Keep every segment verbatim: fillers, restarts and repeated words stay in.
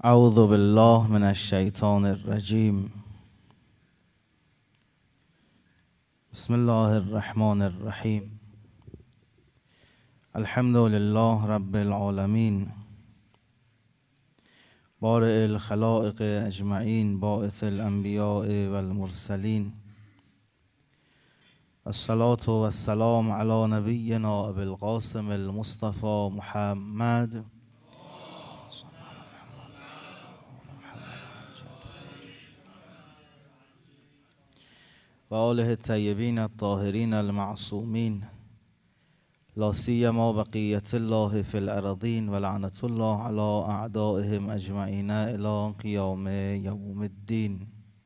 اعوذ بالله من الشیطان الرجیم. بسم الله الرحمن الرحیم. الحمد لله رب العالمین، بارئ الخلائق اجمعین، باعث الانبیاء والمرسلین. الصلاة والسلام علی نبینا ابی القاسم المصطفى محمد و آله الطیبین الطاهرین المعصومین، لا سیما بقیة الله فی الارضین و لعنة الله علی اعدائهم اجمعین الی قیام یوم الدین.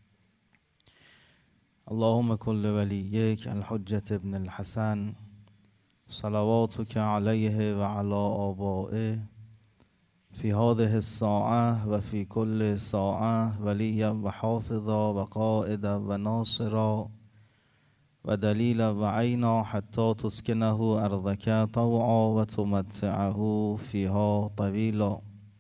اللهم کل ولیک الحجة ابن الحسن صلواتک علیه و علی آبائه فی هذه الساعة و فی کل ساعة ولیا و حافظا و قائدا و ناصرا و دلیلا و عینا حتی تسکنه ارضک طوعا و تمتعه فیها طویلا.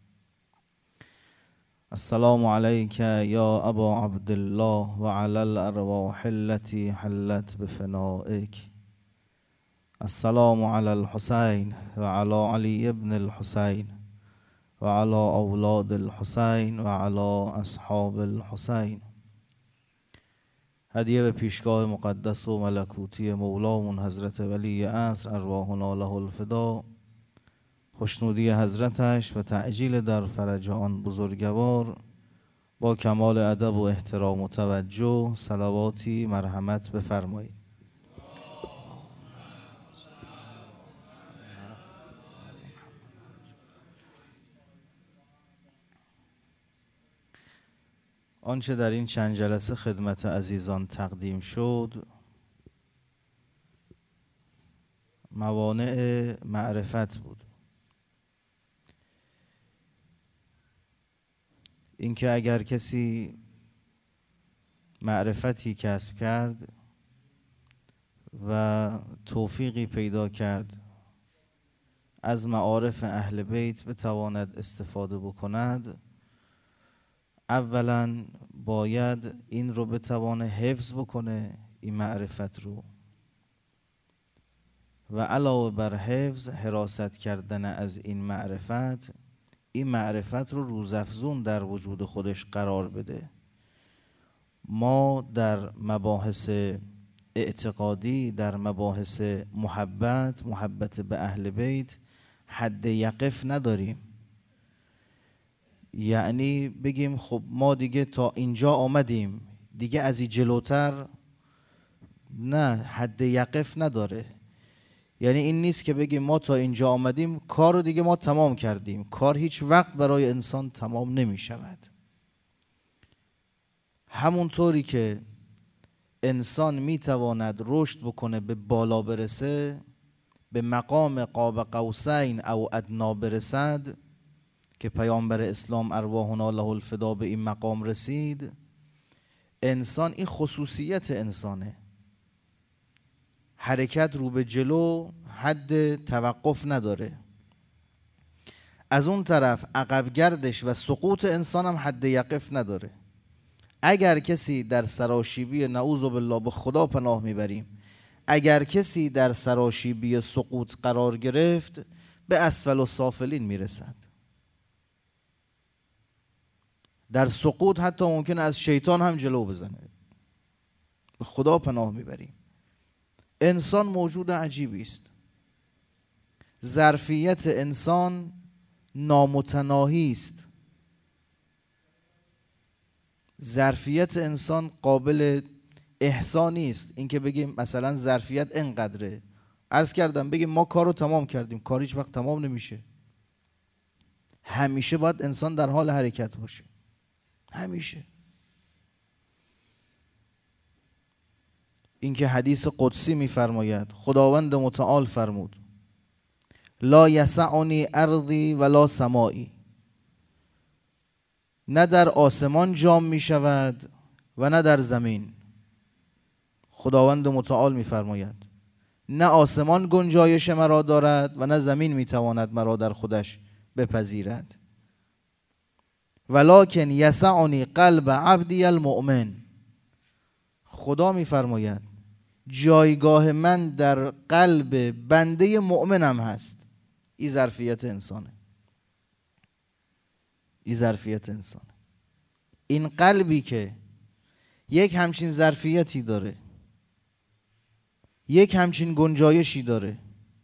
السلام علیک یا ابا عبدالله و علی الارواح التي حلت بفنائک. السلام علی الحسین و علی علی ابن الحسین و علی اولاد الحسین و علی اصحاب الحسین. هدیه به پیشگاه مقدس و ملکوتی مولامون حضرت ولی عصر، ارواحنا له الفدا. خوشنودی حضرتش و تعجیل در فرج آن بزرگوار با کمال ادب و احترام و توجه صلواتی مرحمت بفرمایید. آنچه در این چند جلسه خدمت عزیزان تقدیم شد موانع معرفت بود. اینکه اگر کسی معرفتی کسب کرد و توفیقی پیدا کرد از معارف اهل بیت بتواند استفاده بکند، اولا باید این رو بتوانه حفظ بکنه، این معرفت رو، و علاوه بر حفظ حراست کردن از این معرفت، این معرفت رو روزافزون در وجود خودش قرار بده. ما در مباحث اعتقادی، در مباحث محبت محبت به اهل بیت حد یقف نداریم. یعنی بگیم خب ما دیگه تا اینجا آمدیم، دیگه از این جلوتر نه، حد یقف نداره. یعنی این نیست که بگیم ما تا اینجا آمدیم، کار رو دیگه ما تمام کردیم. کار هیچ وقت برای انسان تمام نمی شود. همونطوری که انسان می تواند رشد بکنه، به بالا برسه، به مقام قاب قوسین او ادنا برسد، که پیامبر اسلام ارواحنا له الفدا به این مقام رسید. انسان این خصوصیت انسانه، حرکت رو به جلو، حد توقف نداره. از اون طرف عقب گردش و سقوط انسان هم حد یقف نداره. اگر کسی در سراشیبی، نعوذ بالله، به خدا پناه میبریم، اگر کسی در سراشیبی سقوط قرار گرفت به اسفل و سافلین میرسد. در سقوط حتی ممکنه از شیطان هم جلو بزنه. به خدا پناه میبریم. انسان موجود عجیبی است. ظرفیت انسان نامتناهی است. ظرفیت انسان قابل احصانی است. اینکه بگیم مثلا ظرفیت اینقدره، عرض کردم بگیم ما کار رو تمام کردیم، کار هیچ وقت تمام نمیشه. همیشه باید انسان در حال حرکت باشه، همیشه. اینکه حدیث قدسی می‌فرماید، خداوند متعال فرمود لا یسعنی ارضی ولا سمائی، نه در آسمان جام می شود و نه در زمین. خداوند متعال می‌فرماید نه آسمان گنجایش مرا دارد و نه زمین می‌تواند مرا در خودش بپذیرد. ولکن یسعنی قلب عبدی المؤمن. خدا میفرماید جایگاه من در قلب بنده مؤمنم هست. این ظرفیت انسانه، این ظرفیت انسانه. این قلبی که یک همچین ظرفیتی داره، یک همچین گنجایشی داره،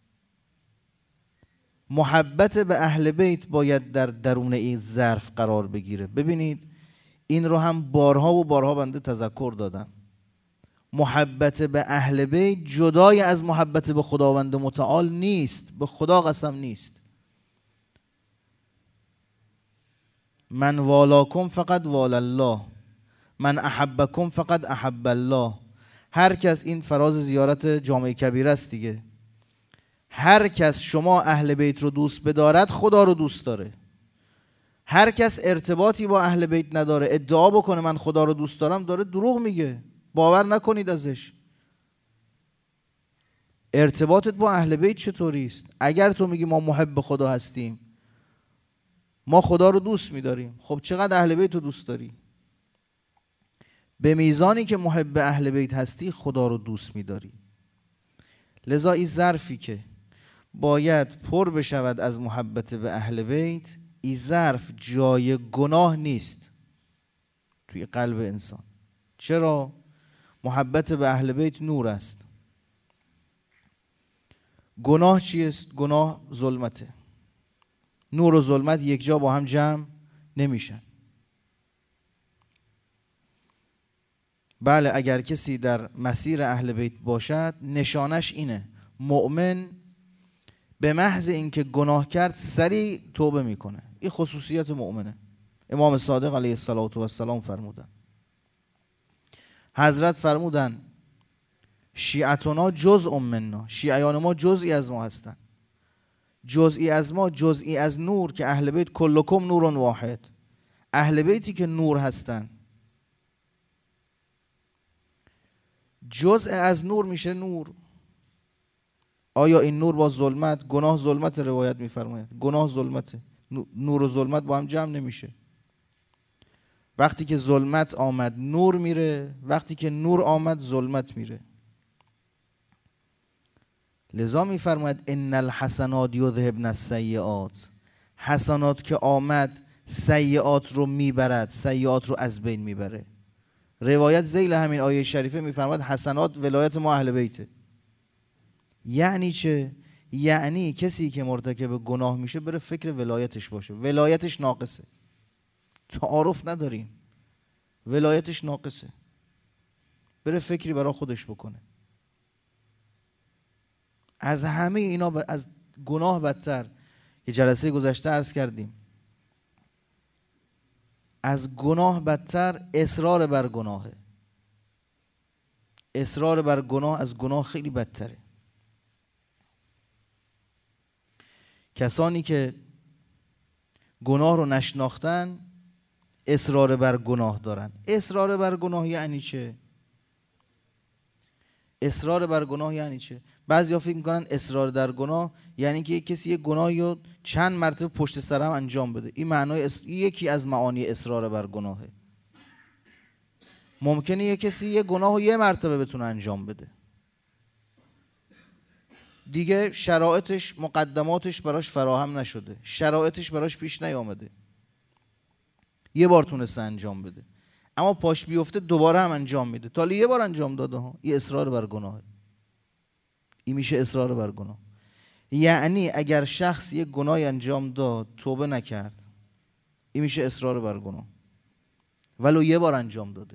محبت به اهل بیت باید در درون این ظرف قرار بگیره. ببینید این رو هم بارها و بارها بنده تذکر دادم. محبت به اهل بیت جدای از محبت به خداوند متعال نیست، به خدا قسم نیست. من والاکم فقط وال الله، من احبکم فقط احب الله. هر کس، این فراز زیارت جامع کبیره است دیگه، هر کس شما اهل بیت رو دوست بدارد خدا رو دوست داره. هر کس ارتباطی با اهل بیت نداره ادعا بکنه من خدا رو دوست دارم، داره دروغ میگه، باور نکنید ازش. ارتباطت با اهل بیت چطوری است؟ اگر تو میگی ما محب خدا هستیم، ما خدا رو دوست میداریم، خب چقدر اهل بیت رو دوست داری؟ به میزانی که محب اهل بیت هستی خدا رو دوست میداری. لذا این ظرفی که باید پر بشود از محبت به اهل بیت، این ظرف جای گناه نیست توی قلب انسان. چرا؟ محبت به اهل بیت نور است. گناه چیست؟ گناه ظلمته. نور و ظلمت یک جا با هم جمع نمیشن. بله اگر کسی در مسیر اهل بیت باشد نشانش اینه، مؤمن به محض اینکه گناه کرد سریع توبه میکنه. این خصوصیت مؤمنه. امام صادق علیه السلام فرمودن، حضرت فرمودن شیعتنا جزء منا، شیعیان ما جزئی از ما هستن. جزئی از ما، جزئی از نور که اهل بیت کلکم نور واحد. اهل بیتی که نور هستن جزء از نور میشه نور. آیا این نور با ظلمت؟ گناه ظلمت، روایت میفرماید گناه ظلمته. نور و ظلمت با هم جمع نمیشه. وقتی که ظلمت آمد نور میره، وقتی که نور آمد ظلمت میره. لذا میفرماید ان الحسنات یذهبن السیئات. حسنات که آمد سیئات رو میبرد، سیئات رو از بین میبره. روایت ذیل همین آیه شریفه میفرماید حسنات ولایت ما اهل بیته. یعنی چه؟ یعنی کسی که مرتکب گناه میشه بره فکر ولایتش باشه. ولایتش ناقصه، تعارف نداریم، ولایتش ناقصه، بره فکری برای خودش بکنه. از همه اینا ب... از گناه بدتر، که جلسه گذشته عرض کردیم، از گناه بدتر اصرار بر گناهه. اصرار بر گناه از گناه خیلی بدتره. کسانی که گناه رو نشناختن اصرار بر گناه دارن. اصرار بر گناه یعنی چه؟ اصرار بر گناه یعنی چه؟ بعضیا فکر میکنن اصرار در گناه یعنی که یک کسی یک گناهی رو چند مرتبه پشت سر هم انجام بده. این معنای اس... یکی از معانی اصرار بر گناهه. ممکنه یک کسی یک گناه رو یه مرتبه بتونه انجام بده، دیگه شرایطش، مقدماتش براش فراهم نشده، شرایطش براش پیش نیامده، یه بار تونسته انجام بده، اما پاش بیفته دوباره هم انجام میده. تا یه بار انجام داده ها، این اصرار بر گناهه. این میشه اصرار بر گناه. یعنی اگر شخص یک گناهی انجام داد توبه نکرد، این میشه اصرار بر گناه، ولو یه بار انجام داده.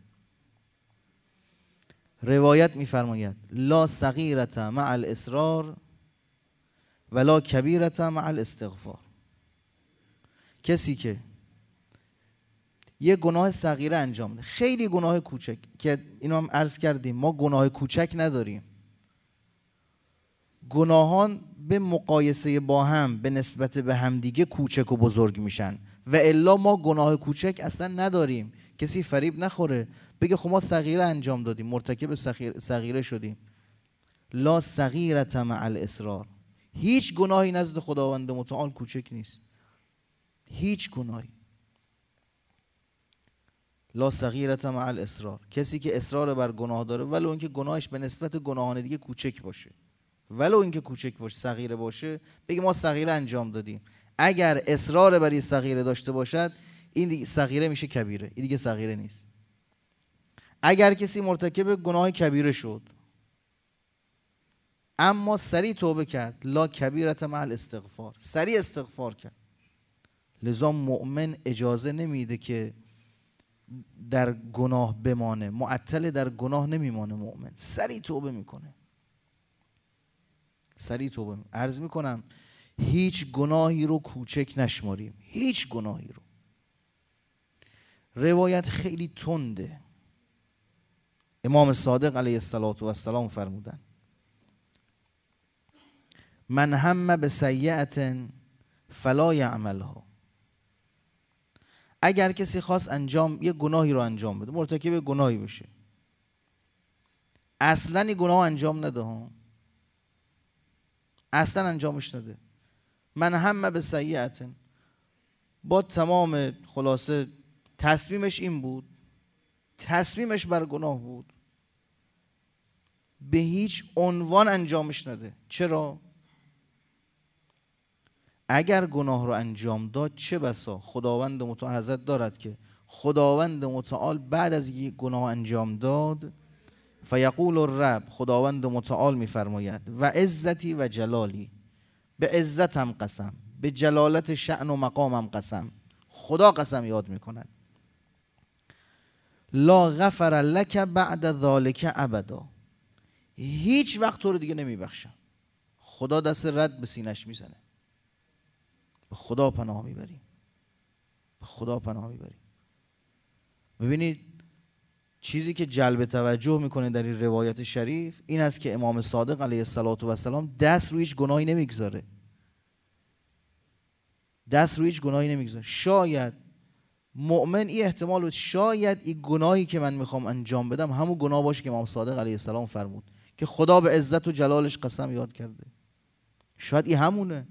روایت میفرماید لا صغیرة مع الاصرار ولا کبیرة مع الاستغفار. کسی که یه گناه صغیره انجام ده، خیلی گناه کوچک، که اینو هم عرض کردیم ما گناه کوچک نداریم. گناهان به مقایسه با هم به نسبت به همدیگه کوچک و بزرگ میشن، و الا ما گناه کوچک اصلا نداریم. کسی فریب نخوره بگه خب ما صغیره انجام دادیم، مرتکب صغیره شدیم. لا صغیرة مع الاصرار. هیچ گناهی نزد خداوند متعال کوچک نیست، هیچ گناهی. لا صغیرة مع الاصرار، کسی که اصرار بر گناه داره ولو اینکه گناهش به نسبت گناهان دیگه کوچک باشه، ولو اینکه کوچک باشه، صغیره باشه، بگه ما صغیره انجام دادیم، اگر اصرار بر این صغیره داشته باشد این دیگه صغیره میشه کبیره، این دیگه صغیره نیست. اگر کسی مرتکب گناه کبیره شد اما سریع توبه کرد، لا کبیرت مع الاستغفار، سریع استغفار کرد. لذا مؤمن اجازه نمیده که در گناه بمانه، معطل در گناه نمیمانه، مؤمن سریع توبه میکنه، سریع توبه میکنه. عرض میکنم هیچ گناهی رو کوچک نشماریم، هیچ گناهی رو. روایت خیلی تنده. امام صادق علیه السلام فرمودن من هم بسیئة فلا یعملها، اگر کسی خواست انجام یه گناهی رو انجام بده، مرتکب گناهی بشه، اصلا این گناه انجام نده ها، اصلا انجامش نده. من هم بسیئة، با تمام خلاصه تصمیمش این بود، تصمیمش بر گناه بود، به هیچ عنوان انجامش نده. چرا؟ اگر گناه رو انجام داد چه بسا خداوند متعال حضرت دارد که خداوند متعال بعد از یک گناه انجام داد فیقول الرب، خداوند متعال میفرماید و عزتی و جلالی، به عزتم قسم، به جلالت شأن و مقامم قسم، خدا قسم یاد میکند لا غفر لک بعد ذالک ابدا، هیچ وقت تو رو دیگه نمیبخشم. خدا دست رد به سینش میزنه. به خدا پناه میبریم، به خدا پناه میبریم. ببینید چیزی که جلب توجه میکنه در این روایت شریف این است که امام صادق علیه السلام دست روی هیچ گناهی نمیگذاره، دست روی هیچ گناهی نمیگذاره. شاید مؤمن این احتمال بود، شاید این گناهی که من میخوام انجام بدم همون گناه باشه که امام صادق علیه السلام فرمود که خدا به عزت و جلالش قسم یاد کرده، شاید این همونه،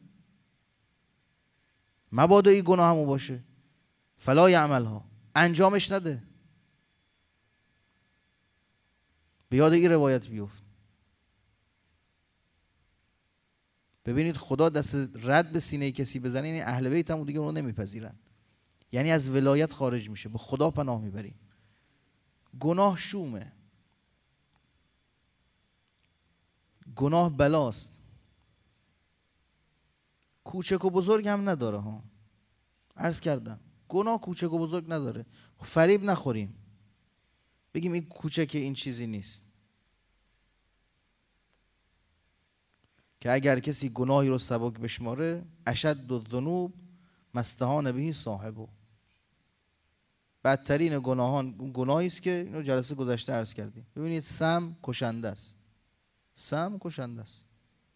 مبادا این گناه همون باشه. فلا یعملها، انجامش نده. به یاد این روایت بیفت. ببینید خدا دست رد به سینه کسی بزنه، یعنی اهل بیت هم دیگه اون رو نمیپذیرن، یعنی از ولایت خارج میشه. به خدا پناه میبریم. گناه شومه، گناه بلاست، کوچک و بزرگ هم نداره ها. عرض کردم گناه کوچک و بزرگ نداره. فریب نخوریم بگیم این کوچک این چیزی نیست، که اگر کسی گناهی رو سبک بشماره اشد الذنوب ما استهان به صاحبه، بدترین گناهان گناهی است که اینو جلسه گذشته عرض کردیم. ببینید سم کشنده است، سم کشنده است،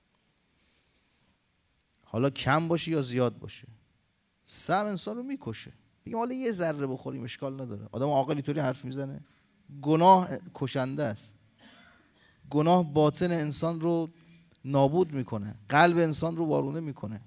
حالا کم باشه یا زیاد باشه، سم انسان رو میکشه. بگیم حالا یه ذره بخوریم اشکال نداره. آدم عاقل اینطوری حرف میزنه؟ گناه کشنده است. گناه باطن انسان رو نابود میکنه، قلب انسان رو وارونه میکنه.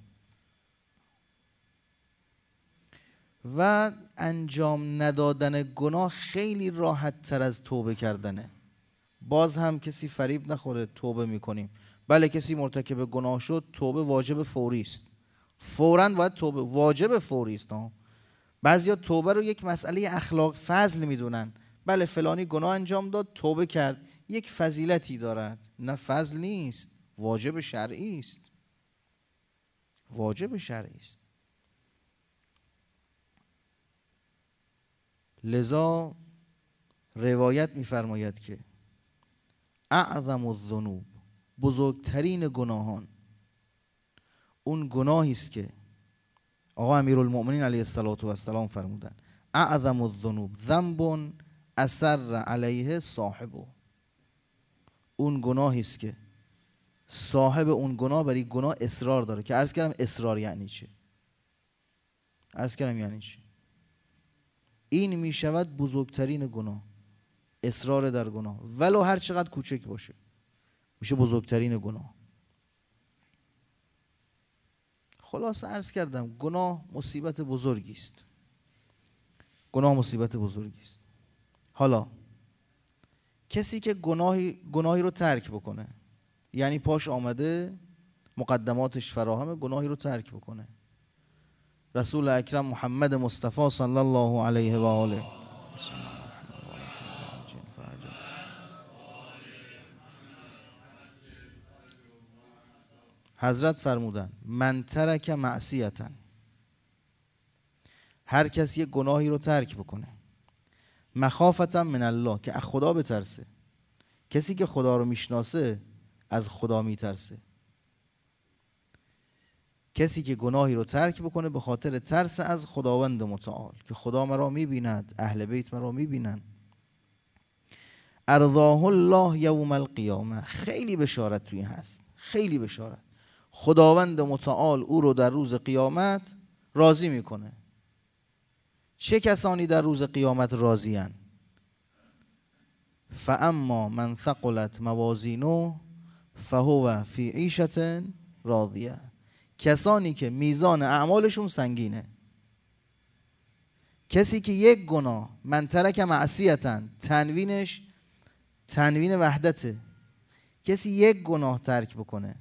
و انجام ندادن گناه خیلی راحت تر از توبه کردنه. باز هم کسی فریب نخوره توبه میکنیم. بله کسی مرتکب گناه شد توبه واجب فوری است، فوراً باید توبه، واجب فوری است. بعضیا توبه رو یک مسئله اخلاق فضل میدونن. بله فلانی گناه انجام داد توبه کرد، یک فضیلتی دارد. نه فضل نیست، واجب شرعی است، واجب شرعی است. لذا روایت میفرماید که اعظم الذنوب، بزرگترین گناهان اون گناهی است که آقا امیرالمؤمنین علیه السلام فرمودن اعظم الذنوب ذنب اصر علیه صاحبه، اون گناهی است که صاحب اون گناه برای گناه اصرار داره. که عرض کردم اصرار یعنی چه؟ عرض کردم یعنی چه؟ این می شود بزرگترین گناه، اصرار در گناه ولو هر چقدر کوچک باشه میشه بزرگترین گناه. خلاص عرض کردم گناه مصیبت بزرگی است، گناه مصیبت بزرگی است. حالا کسی که گناهی گناهی رو ترک بکنه، یعنی پاش آمده، مقدماتش فراهمه، گناهی رو ترک بکنه، رسول اکرم محمد مصطفی صلی الله علیه و آله حضرت فرمودن من ترک معصیتا، هر کسی یک گناهی رو ترک بکنه، مخافتا من الله، که از خدا بترسه. کسی که خدا رو میشناسه از خدا میترسه. کسی که گناهی رو ترک بکنه به خاطر ترس از خداوند متعال که خدا مرا میبیند، اهل بیت مرا میبینن. ارضاه الله یوم القیامه، خیلی بشارت توی هست، خیلی بشارت. خداوند متعال او رو در روز قیامت راضی میکنه. چه کسانی در روز قیامت راضی ان؟ فاما من ثقلت موازینه فهو فی عیشة راضیه، کسانی که میزان اعمالشون سنگینه. کسی که یک گناه، من ترک معصیتا، تنوینش تنوین وحدته، کسی یک گناه ترک بکنه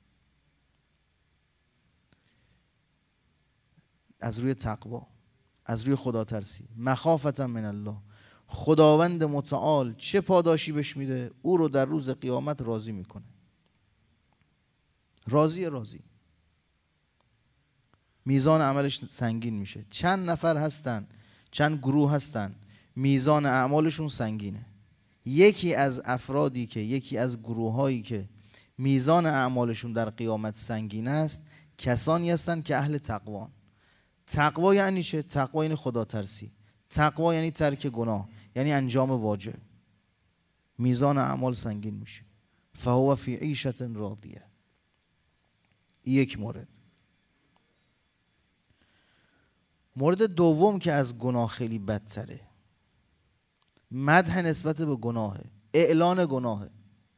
از روی تقوا، از روی خدا ترسی، مخافتا من الله، خداوند متعال چه پاداشی بهش میده؟ او رو در روز قیامت راضی میکنه. راضی راضی میزان عملش سنگین میشه. چند نفر هستن، چند گروه هستن میزان اعمالشون سنگینه. یکی از افرادی که یکی از گروه هایی که میزان اعمالشون در قیامت سنگین است، کسانی هستن که اهل تقوان. تقوا یعنی چه؟ تقوا یعنی خدا ترسی. تقوا یعنی ترک گناه، یعنی انجام واجب. میزان اعمال سنگین میشه. فهو فی عیشة راضیه. یک مورد. مورد دوم که از گناه خیلی بدتره، مدح نسبت به گناهه، اعلان گناهه.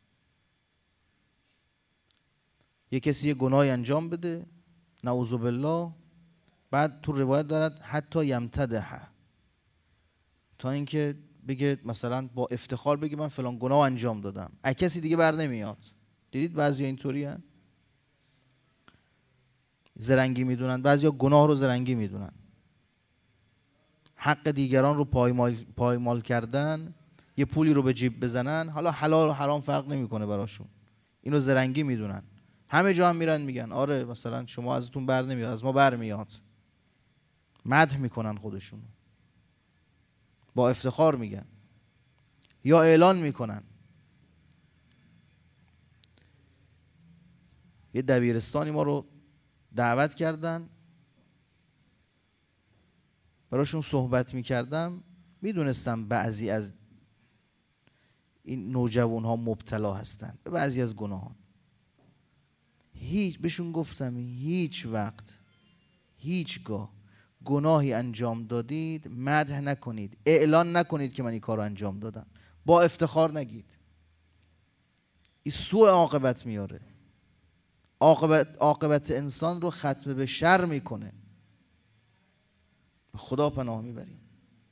یه کسی یه گناهی انجام بده، نعوذ بالله، بعد تو روایت دارد حتی یمتدح، تا اینکه بگه مثلا با افتخار بگه من فلان گناه انجام دادم، از کسی دیگه بر نمیاد. دیدید بعضی اینطوری هن؟ زرنگی میدونن، بعضیا گناه رو زرنگی میدونن، حق دیگران رو پایمال, پایمال کردن، یه پولی رو به جیب بزنن، حالا حلال و حرام فرق نمیکنه براشون، اینو زرنگی میدونن. همه جا هم میرن میگن آره مثلا شما ازتون بر نمیاد، از ما بر میاد. مدح میکنن خودشون، با افتخار میگن یا اعلان میکنن. یه دبیرستانی ما رو دعوت کردن، براشون صحبت میکردم، میدونستم بعضی از این نوجوان ها مبتلا هستن به بعضی از گناهان. هیچ بهشون گفتم هیچ وقت هیچگاه گناهی انجام دادید مدح نکنید، اعلان نکنید که من این کار رو انجام دادم، با افتخار نگید. این سوء عاقبت میاره، عاقبت عاقبت انسان رو ختم به شر میکنه. به خدا پناه میبریم.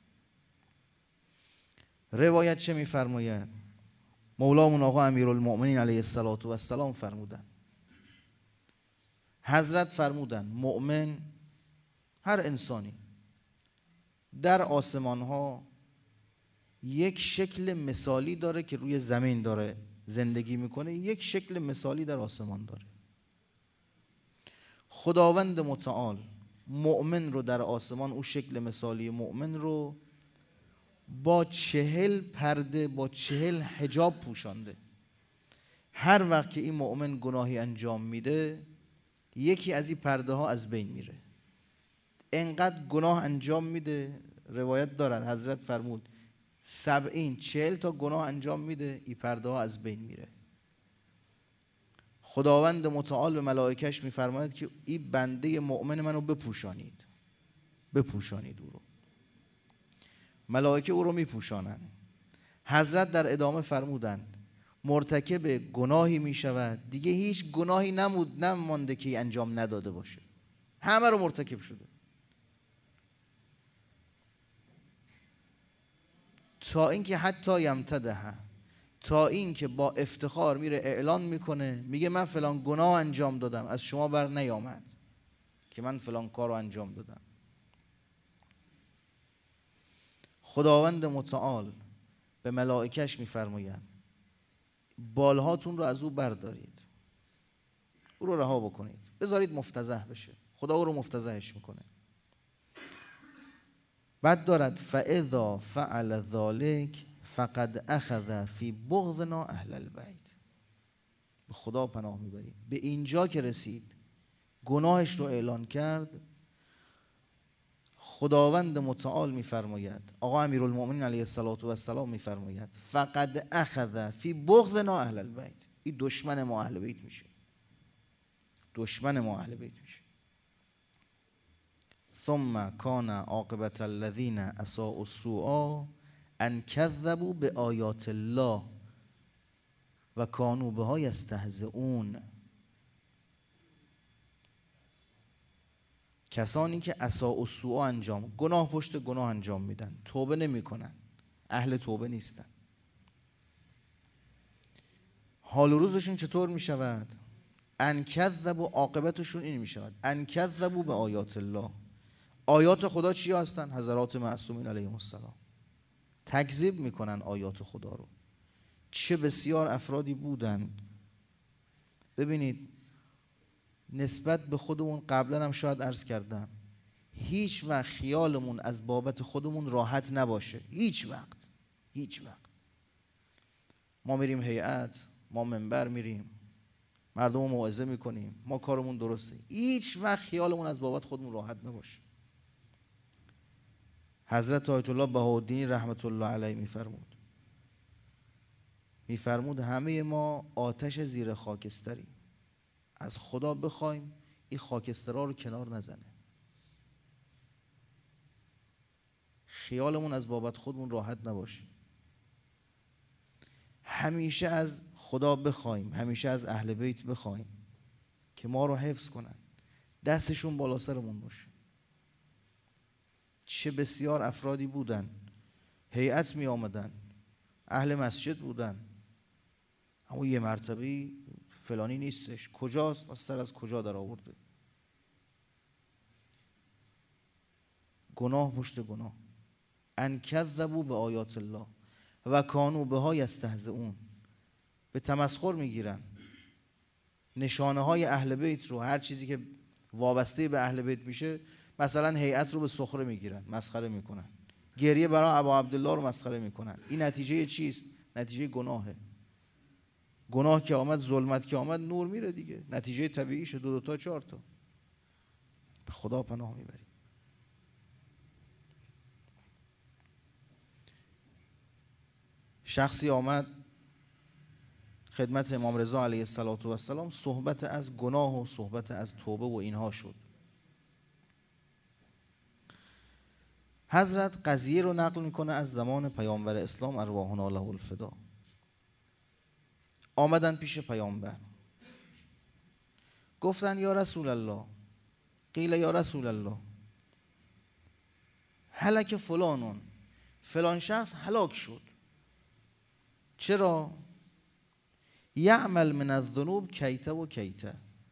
روایت چه میفرماید؟ مولامون آقا امیرالمؤمنین علیه السلام فرمودن، حضرت فرمودن مؤمن، هر انسانی در آسمان ها یک شکل مثالی داره که روی زمین داره زندگی میکنه، یک شکل مثالی در آسمان داره. خداوند متعال مؤمن رو در آسمان، او شکل مثالی مؤمن رو با چهل پرده، با چهل حجاب پوشانده. هر وقت که این مؤمن گناهی انجام میده، یکی از این پرده ها از بین میره. انقدر گناه انجام میده، روایت دارد حضرت فرمود سبعین چهل تا گناه انجام میده، این پرده ها از بین میره. خداوند متعال به ملائکش میفرماید که این بنده مؤمن منو بپوشانید، بپوشانید او رو. ملائکه او رو میپوشانند. حضرت در ادامه فرمودند مرتکب گناهی میشود، دیگه هیچ گناهی نمود نمانده که انجام نداده باشه، همه رو مرتکب شده. تا اینکه حتی یمتدها، تا اینکه با افتخار میره اعلان میکنه، میگه من فلان گناه انجام دادم، از شما بر نیامد که من فلان کار رو انجام دادم. خداوند متعال به ملائکش میفرماید بالهاتون رو از او بردارید، او رو رها بکنید، بذارید مفتضح بشه. خدا او رو مفتضحش میکنه. بعد دارد فاذا فعل ذلک فقد اخذ فی بغضنا اهل البیت. به خدا پناه میبریم. به اینجا که رسید گناهش رو اعلان کرد، خداوند متعال میفرماید، آقا امیرالمؤمنین علیه السلام میفرماید فقد اخذ فی بغضنا اهل البیت. این دشمن ما اهل بیت میشه، دشمن ما اهل بیت میشه. ثم کان عاقبت الذین اساءوا السوء ان کذبوا بآیات الله و کانوا بها یستهزئون. کسانی که اساء السوء انجام، گناه پشت گناه انجام میدن، توبه نمیکنن، اهل توبه نیستن، حال و روزشون چطور میشود؟ ان کذبوا، عاقبتشون این میشود ان کذبوا بآیات الله. آیات خدا چی هستن؟ حضرات معصومین علیهم السلام تکذیب میکنن آیات خدا رو. چه بسیار افرادی بودند. ببینید نسبت به خودمون قبلا هم شاید عرض کردم، هیچ وقت خیالمون از بابت خودمون راحت نباشه. هیچ وقت هیچ وقت ما میریم هیئت، ما منبر میریم، مردم رو موعظه میکنیم، ما کارمون درسته، هیچ وقت خیالمون از بابت خودمون راحت نباشه. حضرت آیت الله بهاءالدین رحمت الله علیه میفرمود میفرمود همه ما آتش زیر خاکستریم، از خدا بخوایم این خاکسترها رو کنار نزنه. خیالمون از بابت خودمون راحت نباشه. همیشه از خدا بخوایم، همیشه از اهل بیت بخوایم که ما رو حفظ کنن، دستشون بالا سرمون باشه. چه بسیار افرادی بودن هیئت می آمدن، اهل مسجد بودن، اما یه مرتبه فلانی نیستش، کجاست؟ از سر از کجا در آورده؟ گناه پشت گناه. ان کذبوا به آیات الله و کانوا بها یستهزئون. به تمسخر میگیرن نشانه های اهل بیت رو، هر چیزی که وابسته به اهل بیت میشه، مثلا هیئت رو به سخره میگیرن، مسخره میکنن، گریه برای ابا عبدالله رو مسخره میکنن. این نتیجه چیست؟ نتیجه گناهه. گناه که آمد، ظلمت که آمد، نور میره دیگه. نتیجه طبیعیشه، دو دو تا چهار تا. به خدا پناه میبریم. شخصی آمد خدمت امام رضا علیه السلام، صحبت از گناه و صحبت از توبه و اینها شد. حضرت قضیه رو نقل میکنه از زمان پیامبر اسلام ارواحنا له الفدا. آمدن پیش پیامبر، گفتن یا رسول الله، قیل یا رسول الله هلک فلانون، فلان شخص هلاک شد. چرا؟ یعمل من الذنوب کیته و کیته.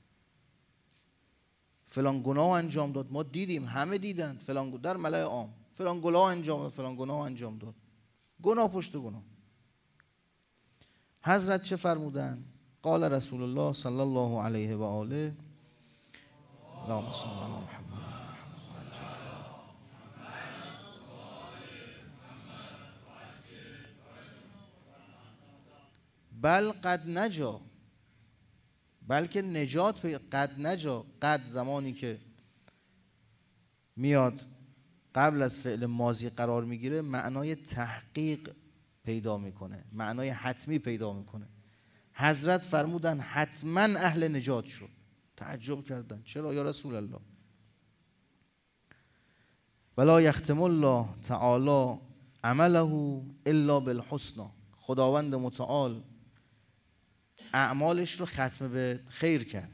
فلان گناه انجام داد، ما دیدیم، همه دیدند، فلان در ملأ عام فلان گناه انجام داد، فلان گناه انجام داد، گناه پشت گناه. حضرت چه فرمودن؟ قال رسول الله صلی الله علیه و آله اللهم صل علی محمد بل قد نجا، بلکه نجات قد نجا. قد زمانی که میاد قبل از فعل ماضی قرار میگیره معنای تحقیق پیدا میکنه، معنای حتمی پیدا میکنه. حضرت فرمودن حتما اهل نجات شد. تعجب کردن چرا یا رسول الله؟ ولا یختم الله تعالی عمله الا بالحسنى. خداوند متعال اعمالش رو ختم به خیر کرد.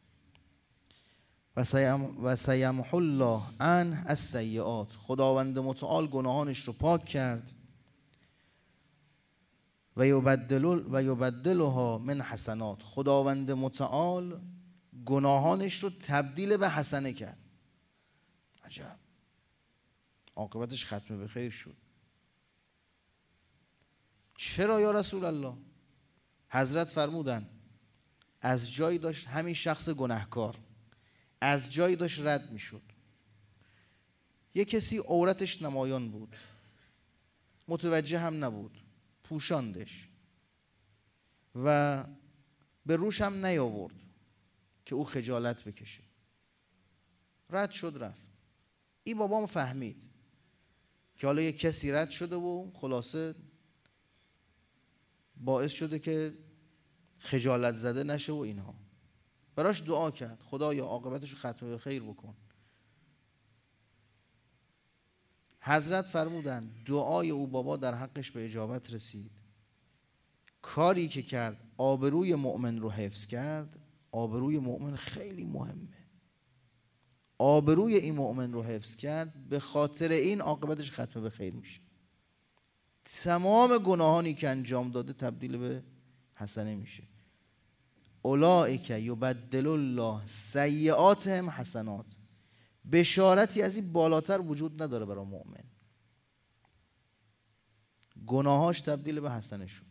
و سیمحو الله عنه السیئات. خداوند متعال گناهانش رو پاک کرد. و یبدل و یبدلها من حسنات، خداوند متعال گناهانش رو تبدیل به حسنه کرد. عجب، عاقبتش ختم به خیر شد. چرا یا رسول الله؟ حضرت فرمودن از جایی داشت همین شخص گناهکار از جایی داشت رد می شد، یه کسی عورتش نمایان بود، متوجه هم نبود، پوشاندش و به روش هم نیاورد که او خجالت بکشه، رد شد رفت. این بابام فهمید که حالا یه کسی رد شده و خلاصه باعث شده که خجالت زده نشه و اینها، براش دعا کرد خدایا عاقبتش رو ختم به خیر بکن. حضرت فرمودن دعای او بابا در حقش به اجابت رسید. کاری که کرد آبروی مؤمن رو حفظ کرد. آبروی مؤمن خیلی مهمه، آبروی این مؤمن رو حفظ کرد، به خاطر این عاقبتش ختم به خیر میشه. تمام گناهانی که انجام داده تبدیل به حسنه میشه. اولئک یبدل الله سیئاتهم حسنات. بشارتی از این بالاتر وجود نداره برای مؤمن. گناهاش تبدیل به حسنه شد.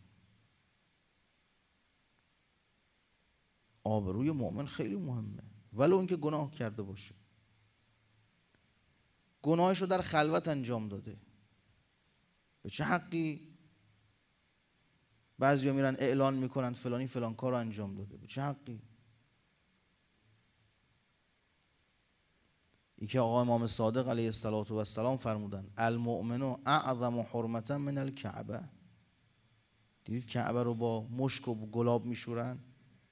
آبروی مؤمن خیلی مهمه، ولو اینکه گناه کرده باشه. گناهش رو در خلوت انجام داده، به چه حقی بعضیا میرن اعلان میکنن فلانی فلان کار رو انجام داده؟ به چه حقی؟ ای که آقا امام صادق علیه السلام فرمودن المؤمن اعظم حرمتا من الکعبه. دیدید کعبه رو با مشک و گلاب میشورن؟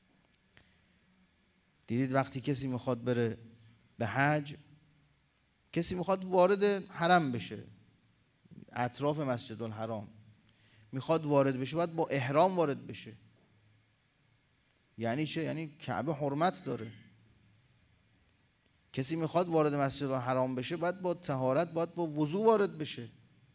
دیدید وقتی کسی میخواد بره به حج، کسی میخواد وارد حرم بشه، اطراف مسجد الحرام میخواد وارد بشه، باید با احرام وارد بشه. یعنی چه؟ یعنی کعبه حرمت داره. کسی میخواد وارد مسجد الحرام بشه باید با طهارت، باید با وضو وارد بشه.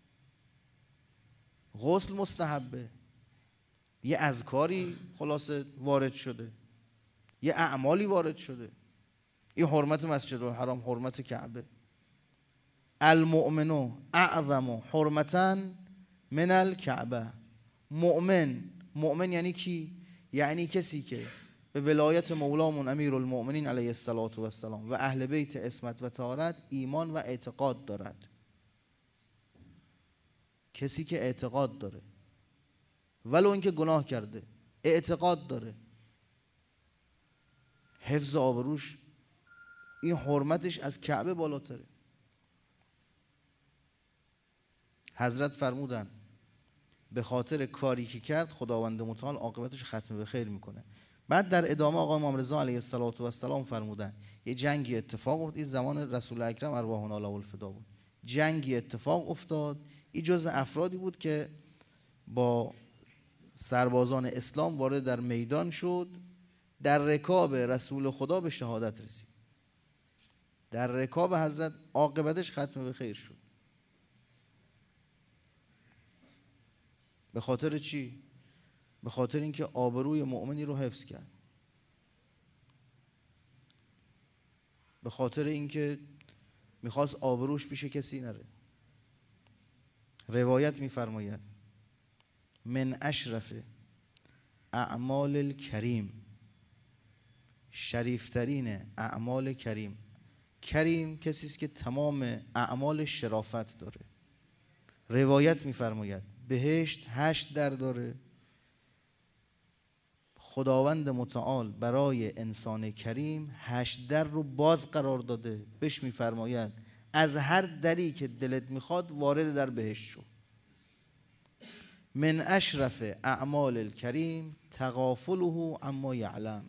غسل مستحبه، یه اذکاری خلاصه وارد شده، یه اعمالی وارد شده. این حرمت مسجد الحرام، حرمت کعبه. المؤمن اعظم حرمتا من الکعبه. مؤمن، مؤمن یعنی کی؟ یعنی کسی که به ولایت مولامون امیر المؤمنین علیه السلام و اهل بیت عصمت و طهارت ایمان و اعتقاد دارد. کسی که اعتقاد داره ولو اینکه گناه کرده، اعتقاد داره، حفظ آبروش این حرمتش از کعبه بالاتره. حضرت فرمودن به خاطر کاری که کرد خداوند متعال عاقبتش ختم به خیر میکنه. بعد در ادامه آقا امام رضا علیه السلام فرمودن یه جنگی اتفاق افتاد، این زمان رسول اکرم ارواحنا له الفدا بود. جنگی اتفاق افتاد، این جزء افرادی بود که با سربازان اسلام وارد در میدان شد، در رکاب رسول خدا به شهادت رسید. در رکاب حضرت عاقبتش ختم به خیر شد. به خاطر چی؟ به خاطر اینکه آبروی مؤمنی رو حفظ کرد. به خاطر اینکه میخواست آبروش پیش کسی نره. روایت میفرماید من اشرف اعمال الکریم، شریفترین اعمال کریم. کریم کسی است که تمام اعمال شرافت داره. روایت میفرماید بهشت هشت در داره. خداوند متعال برای انسان کریم هشت در رو باز قرار داده. بهش میفرماید از هر دری که دلت میخواد وارد در بهشت شو. من اشرف اعمال الکریم تغافله عما یعلم.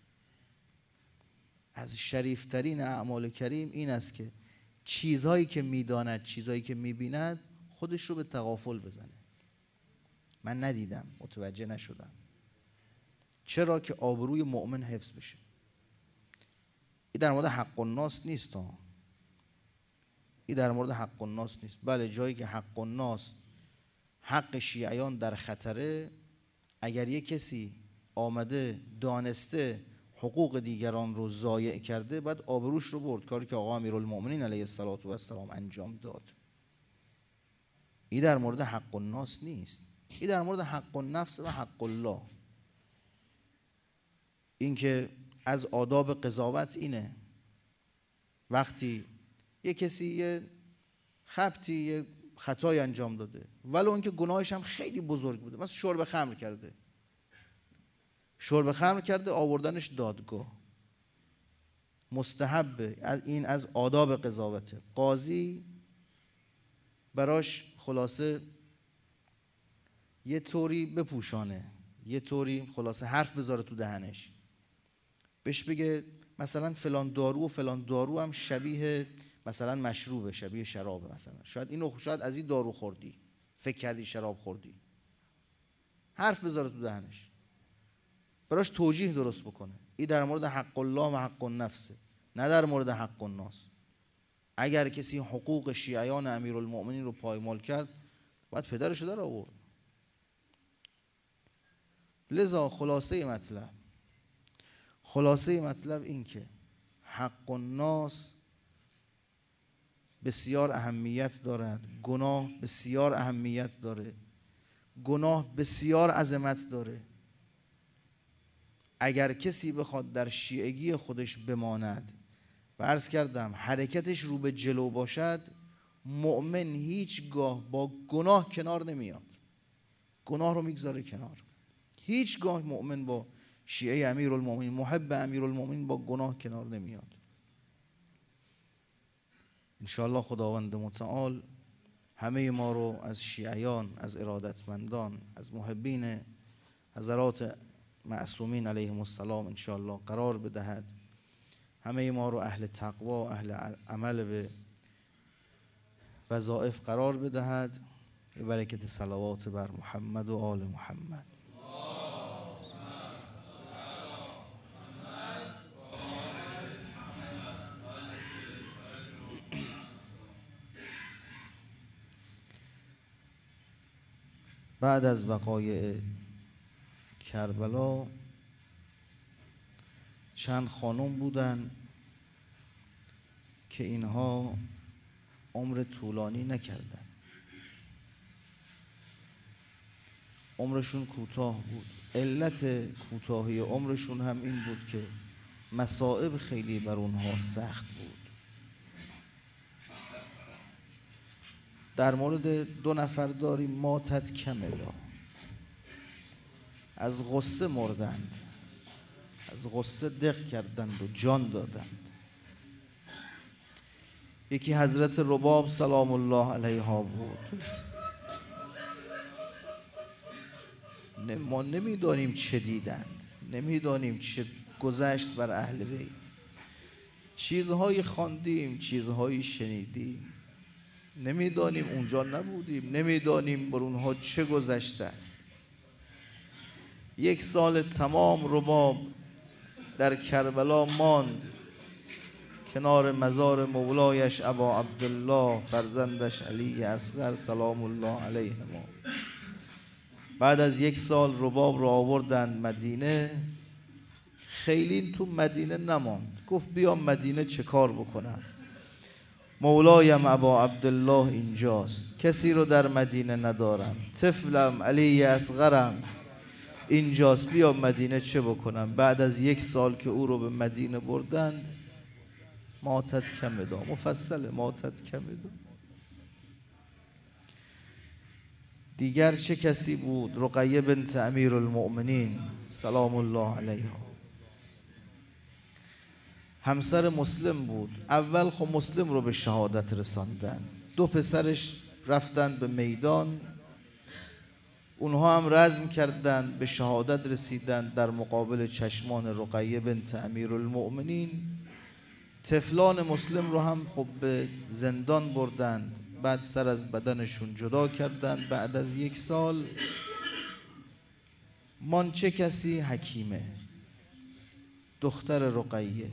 از شریفترین اعمال کریم این است که چیزهایی که میداند، چیزهایی که میبیند خودش رو به تغافل بزنه. من ندیدم، متوجه نشدم. چرا؟ که آبروی مؤمن حفظ بشه. این در مورد حق الناس نیست ها. این در مورد حق الناس نیست. بله جایی که حق الناس حق شیعیان در خطره، اگر یک کسی آمده دانسته حقوق دیگران رو ضایع کرده بعد آبروش رو برد، کاری که آقا امیرالمؤمنین علیه السلام انجام داد. این در مورد حق الناس نیست، این در مورد حق النفس و حق الله. این که از آداب قضاوت اینه وقتی یک کسی یه خبطی یه خطای انجام داده ولو اینکه گناهش هم خیلی بزرگ بوده، مثلا شرب خمر کرده شرب خمر کرده آوردنش دادگاه، مستحبه، این از آداب قضاوته. قاضی براش خلاصه یه طوری بپوشانه، یه طوری خلاصه حرف بذاره تو دهنش، بهش بگه مثلا فلان دارو و فلان دارو هم شبیه مثلا مشروبه، شبیه شرابه، مثلا شاید اینو شاید از این دارو خوردی فکر کردی شراب خوردی، حرف بذاره تو دهنش، براش توجیه درست بکنه. این در مورد حق الله و حق النفسه، نه در مورد حق الناس. اگر کسی حقوق شیعیان امیرالمؤمنین رو پایمال کرد باید پدرشو در آورد. لذا خلاصه مطلب خلاصه مطلب این که حق الناس بسیار اهمیت دارد، گناه بسیار اهمیت داره، گناه بسیار عظمت داره. اگر کسی بخواد در شیعگی خودش بماند و عرض کردم حرکتش رو به جلو باشد، مؤمن هیچگاه با گناه کنار نمیاد، گناه رو میگذاره کنار. هیچگاه مؤمن با شیعه امیرالمؤمنین، محب امیرالمؤمنین با گناه کنار نمیاد. انشاءالله خداوند متعال همه ما رو از شیعیان، از ارادتمندان، از محبین حضرات معصومین علیهم السلام انشاءالله قرار بدهد. همه ما رو اهل تقوا، اهل عمل به وظایف قرار بدهد، به برکت صلوات بر محمد و آل محمد. بعد از وقایع کربلا چند خانم بودن که اینها عمر طولانی نکردن، عمرشون کوتاه بود. علت کوتاهی عمرشون هم این بود که مصائب خیلی بر اونها سخت بود. در مورد دو نفر داریم ماتت کملا، از غصه مردند، از غصه دق کردند و جان دادند. یکی حضرت رباب سلام الله علیها بود. ما نمیدانیم چه دیدند، نمیدانیم چه گذشت بر اهل بیت، چیزهایی خواندیم، چیزهایی شنیدیم، نمیدانیم، اونجا نبودیم، نمیدانیم بر اونها چه گذشته است. یک سال تمام رباب در کربلا ماند کنار مزار مولایش ابا عبدالله، فرزندش علی اصغر سلام الله علیهما. بعد از یک سال رباب رو آوردن مدینه. خیلی تو مدینه نماند، گفت بیام مدینه چه کار بکنم، مولایم ابا عبدالله اینجاست، کسی رو در مدینه ندارم، طفلم علی اصغرم اینجاست، بیام مدینه چه بکنم. بعد از یک سال که او رو به مدینه بردن ماتت کمدا، مفصل ماتت کمدا. دیگر چه کسی بود؟ رقیه بنت امیرالمؤمنین سلام الله علیها، همسر مسلم بود. اول خب مسلم رو به شهادت رساندن، دو پسرش رفتن به میدان، اونها هم رزم کردند به شهادت رسیدن در مقابل چشمان رقیه بنت امیرالمؤمنین. طفلان مسلم رو هم خب به زندان بردند، بعد سر از بدنشون جدا کردند. بعد از یک سال مان چه کسی؟ حکیمه دختر رقیه.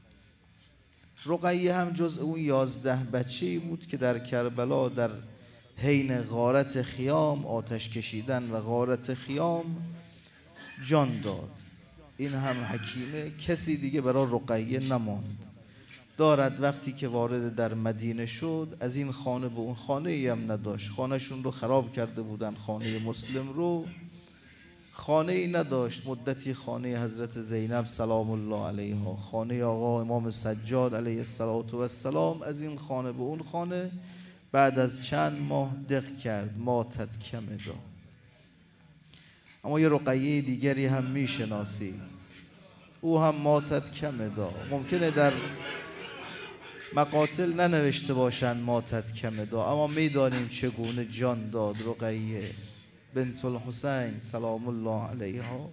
رقیه هم جز اون یازده بچه‌ای بود که در کربلا در حین غارت خیام، آتش کشیدن و غارت خیام جان داد. این هم حکیمه، کسی دیگه برای رقیه نماند. دارد وقتی که وارد در مدینه شد، از این خانه به اون خانه ای هم نداشت. خانهشون رو خراب کرده بودن، خانه مسلم رو خانه ای نداشت. مدتی خانه حضرت زینب سلام الله علیها، خانه آقا امام سجاد علیه السلام، از این خانه به اون خانه بعد از چند ماه دق کرد، ماتت کمدا. اما یه رقیه دیگری هم میشناسی، او هم ماتت کمدا. ممکنه در مقاتل ننوشته باشند ماتت کمدا، اما میدانیم چگونه جان داد رقیه بنت الحسین سلام الله علیها.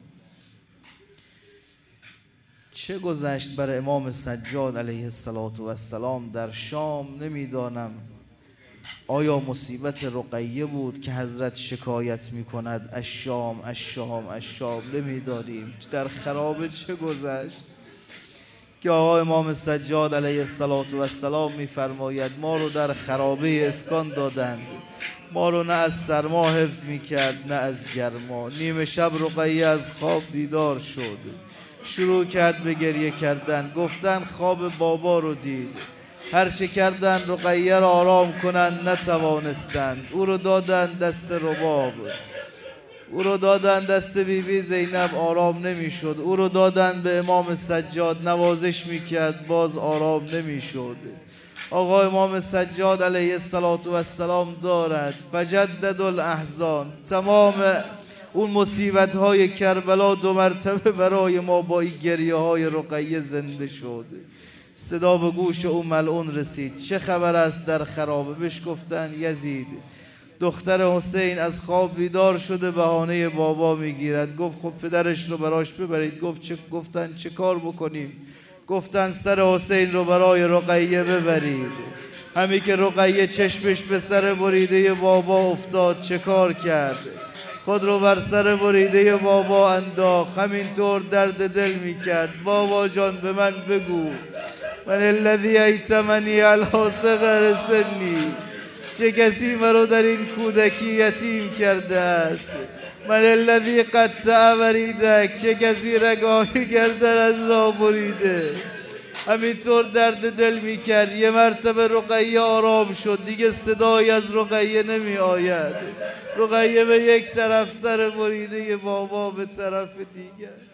چه گذشت بر امام سجاد علیه السلام در شام نمیدانم. آیا مصیبت رقیه بود که حضرت شکایت میکند الشام الشام الشام؟ نمیدانیم در خرابه چه گذشت که آقا امام سجاد علیه السلام میفرماید ما رو در خرابه اسکان دادند، ما رو نه از سرما حفظ میکرد نه از گرما. نیمه شب رقیه از خواب بیدار شد، شروع کرد به گریه کردن. گفتن خواب بابا رو دید. هر چه کردن رقیه را آرام کنند نتوانستند. او رو دادن دست رباب، او رو دادن دست بیبی بی زینب، آرام نمیشد. او رو دادن به امام سجاد، نوازش میکرد، باز آرام نمیشد. آقا امام سجاد علیه السلام دارد فجدد الاحزان، تمام اون مصیبت های کربلا دو مرتبه برای ما با این گریه های رقیه زنده شد. صدا به گوش او ملعون رسید، چه خبر است در خرابه؟ بهش گفتن یزید دختر حسین از خواب بیدار شده، بهانه بابا میگیرد. گفت خب پدرش رو براش ببرید. گفت چه؟ گفتن چه کار بکنیم؟ گفتن سر حسین رو برای رقیه ببرید. همین که رقیه چشمش به سر بریده بابا افتاد چه کار کرد؟ خود رو بر سر بریده بابا انداخت. همینطور درد دل میکرد. بابا جان به من بگو، من الذی ایتمنی علی صغر سنی، چه کسی مرا در این کودکی یتیم کرده است؟ من الذی قطع وریدک، چه کسی رگاه گردن از را بریده؟ همینطور درد دل میکرد. یه مرتبه رقیه آرام شد، دیگه صدایی از رقیه نمی آید. رقیه به یک طرف سر بریده بابا به طرف دیگر.